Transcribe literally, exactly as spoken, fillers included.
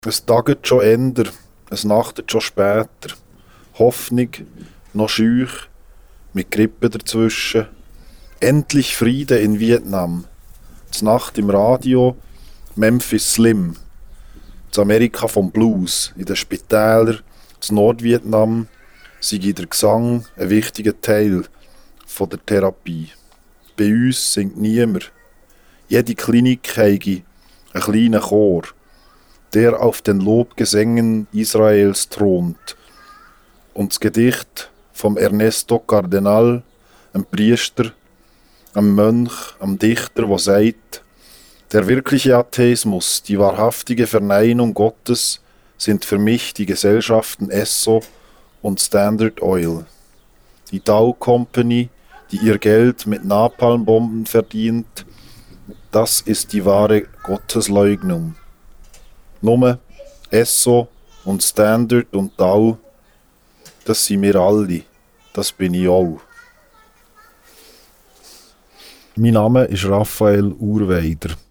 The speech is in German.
Es taget schon änder, es nachtet schon später. Hoffnung, noch schüch, mit Grippe dazwischen. Endlich Friede in Vietnam. Znacht im Radio, Memphis Slim. Das Amerika vom Blues, in den Spitälern, das Nordvietnam, sei der Gesang ein wichtiger Teil von der Therapie. Bei uns singt niemand. Jede Klinik habe einen kleinen Chor, der auf den Lobgesängen Israels thront. Und das Gedicht vom Ernesto Cardenal, einem Priester, einem Mönch, einem Dichter, der sagt, der wirkliche Atheismus, die wahrhaftige Verneinung Gottes, sind für mich die Gesellschaften Esso und Standard Oil. Die Dow Company, die ihr Geld mit Napalmbomben verdient, das ist die wahre Gottesleugnung. Nur Esso und Standard und Dow, das sind wir alle, das bin ich auch. Mein Name ist Raphael Urweider.